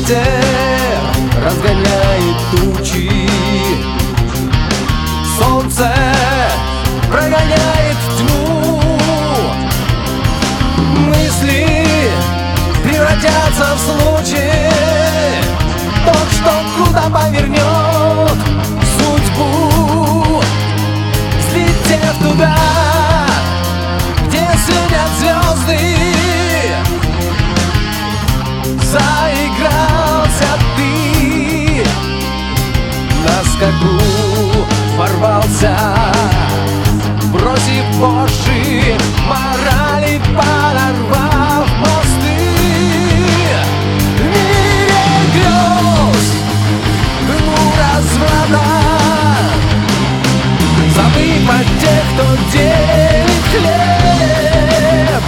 ветер разгоняет тучи, солнце прогоняет тьму, мысли превратятся в случай, тот, что круто повернет судьбу, взлетев туда, где светят звезды. Заигрался ты, на скаку ворвался, бросив вожжи морали, подорвав мосты. В мире грез, дну разврата, забыв о тех, кто делит хлеб,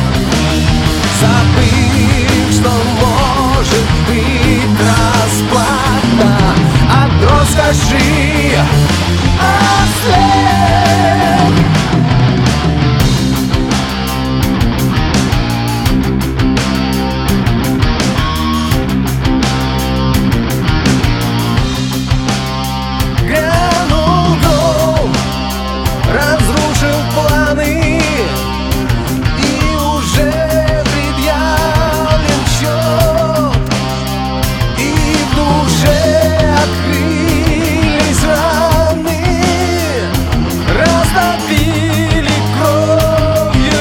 забыв, что может быть расплата. А дрожь скажи, ослеп. Грянул гром, разрушил планы, и уже предъявлен счет, и в душе открылись раны, растопили кровью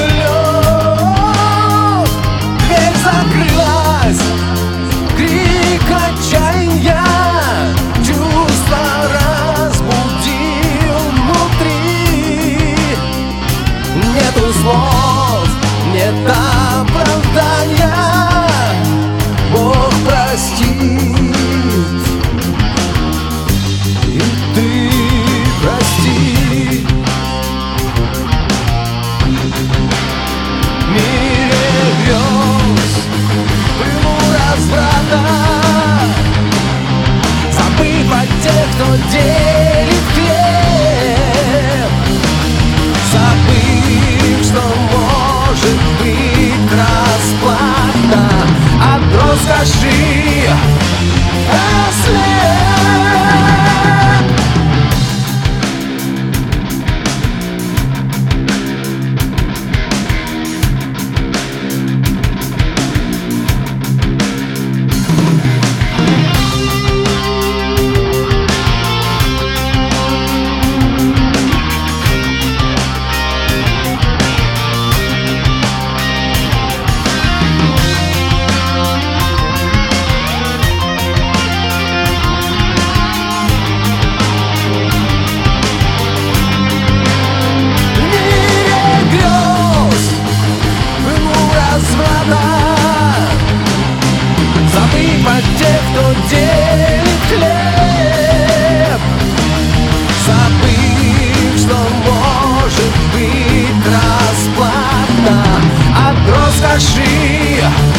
лед. Дверь закрылась, крик отчаяния, чувство разбудил внутри. Нету слов, нет оправдания, Бог простит, и ты прости. В мире грез, в пылу разврата, забыв о тех, кто делит хлеб, забыв, что может быть расплата. А дрожь скажи, ослеп. Забыв о тех, кто делит хлеб, забыв, что может быть расплата. А дрожь скажи,